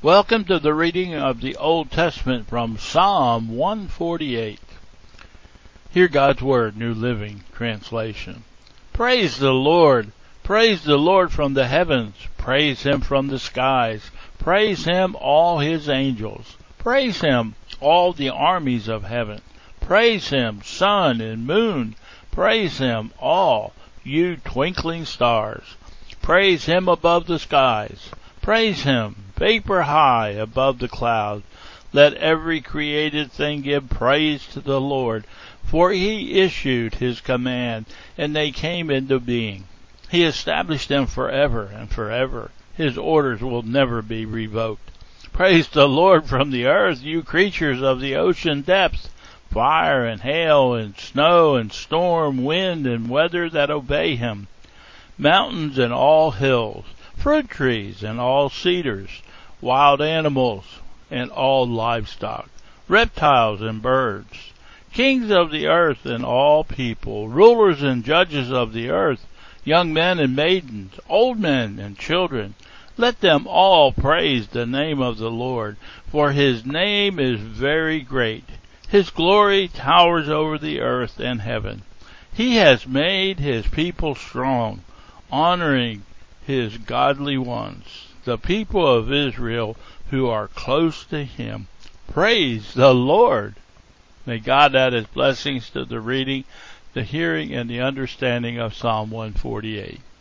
Welcome to the reading of the Old Testament from Psalm 148. Hear God's Word, New Living Translation. Praise the Lord! Praise the Lord from the heavens! Praise Him from the skies! Praise Him, all His angels! Praise Him, all the armies of heaven! Praise Him, sun and moon! Praise Him, all you twinkling stars! Praise Him above the skies! Praise Him, vapor high above the clouds. Let every created thing give praise to the Lord, for He issued His command, and they came into being. He established them forever and forever. His orders will never be revoked. Praise the Lord from the earth, you creatures of the ocean depths, fire and hail and snow and storm, wind and weather that obey Him, mountains and all hills, fruit trees and all cedars, wild animals and all livestock, reptiles and birds, kings of the earth and all people, rulers and judges of the earth, young men and maidens, old men and children. Let them all praise the name of the Lord, for His name is very great. His glory towers over the earth and heaven. He has made His people strong, honoring His godly ones, the people of Israel who are close to Him. Praise the Lord! May God add His blessings to the reading, the hearing, and the understanding of Psalm 148.